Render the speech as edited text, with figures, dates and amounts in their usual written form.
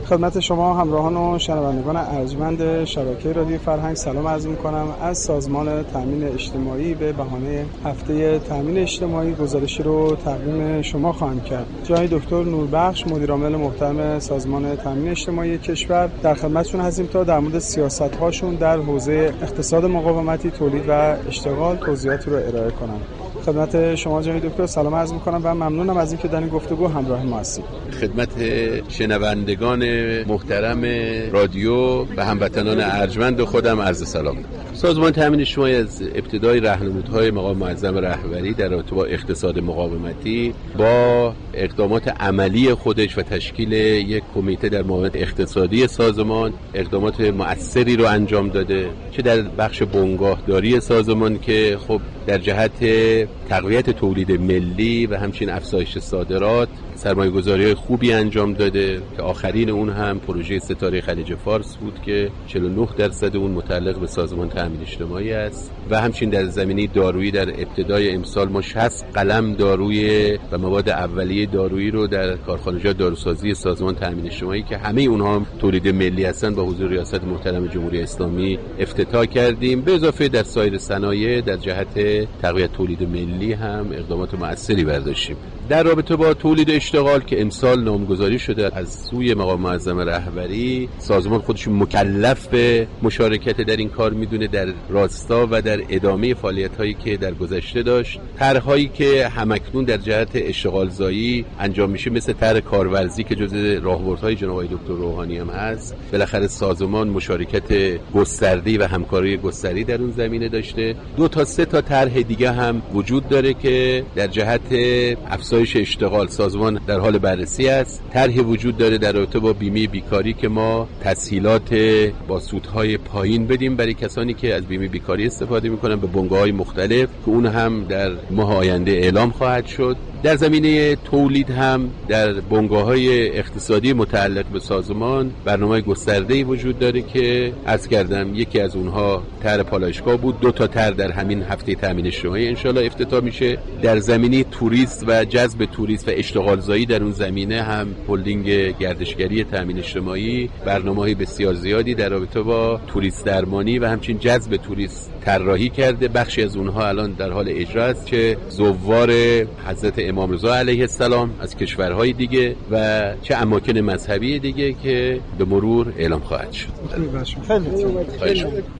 خدمت شما همراهان و شنوندگان ارجمند شبکه رادیو فرهنگ سلام عرض می‌کنم. از سازمان تامین اجتماعی به بهانه هفته تامین اجتماعی گزارشی رو تقدیم شما خواهم کرد. جناب دکتر نوربخش مدیر عامل محترم سازمان تامین اجتماعی کشور در خدمتشون هستیم تا در مورد سیاست‌هاشون در حوزه اقتصاد مقاومتی، تولید و اشتغال توضیحات رو ارائه کنم. خدمت شما جناب دکتر سلام عرض می‌کنم و ممنونم از اینکه در این گفتگو همراه ما هستید. خدمت شنوندگان محترم رادیو و هموطنان ارجمند خودم عرض سلام. سازمان تامین اجتماعی از ابتدای راهنمودهای مقام معظم رهبری در رابطه با اقتصاد مقاومتی با اقدامات عملی خودش و تشکیل یک کمیته در معاونت اقتصادی سازمان اقدامات مؤثری رو انجام داده، چه در بخش بنگاهداری سازمان که خب در جهت تقویت تولید ملی و همچنین افزایش صادرات سرمایه‌گذاری‌های خوبی انجام داده که آخرین اون هم پروژه ستاره خلیج فارس بود که 49% اون متعلق به سازمان تامین اجتماعی است و همچنین در زمینه دارویی در ابتدای امسال ما 60 قلم دارویی و مواد اولیه دارویی رو در کارخانجات داروسازی سازمان تامین اجتماعی که همه اونها هم تولید ملی هستن با حضور ریاست محترم جمهوری اسلامی افتتاح کردیم. به اضافه در سایر صنایع در جهت تقویت تولید ملی هم اقدامات مؤثری برداشتیم. در رابطه با تولید اشتغال که امسال نامگذاری شده از سوی مقام معظم رهبری، سازمان خودش مکلف به مشارکت در این کار میدونه در راستا و در ادامه فعالیت‌هایی که در گذشته داشت. طرح‌هایی که همکنون در جهت اشتغال زایی انجام میشه مثل طرح کارورزی که جزء راهبردهای جناب دکتر روحانی هم هست، بالاخره سازمان مشارکت گسترده و همکاری گسترده‌ای در اون زمینه داشته. 2 تا 3 تا طرح دیگه هم وجود داره که در جهت افزایش اشتغال سازمان در حال بررسی است. طرحی وجود داره در رابطه با بیمه بیکاری که ما تسهیلات با سودهای پایین بدیم برای کسانی که از بیمه بیکاری استفاده میکنن به بنگاه‌های مختلف که اون هم در ماه آینده اعلام خواهد شد. در زمینه تولید هم در بنگاه‌های اقتصادی متعلق به سازمان برنامه گسترده‌ای وجود داره که عرض کردم یکی از اونها طرح پالایشگاه بود. 2 تا طرح در همین هفته تامین اجتماعی ان شاءالله افتتاح میشه. در زمینه توریست و جذب توریست و اشتغال زایی در اون زمینه هم هلدینگ گردشگری تامین اجتماعی برنامه‌های بسیار زیادی در رابطه با توریست درمانی و همچنین جذب توریست طراحی کرده. بخشی از اونها الان در حال اجرا است که زوار حضرت امام رضا علیه السلام از کشورهای دیگه و چه اماکن مذهبی دیگه که به مرور اعلام خواهد شد. خیلی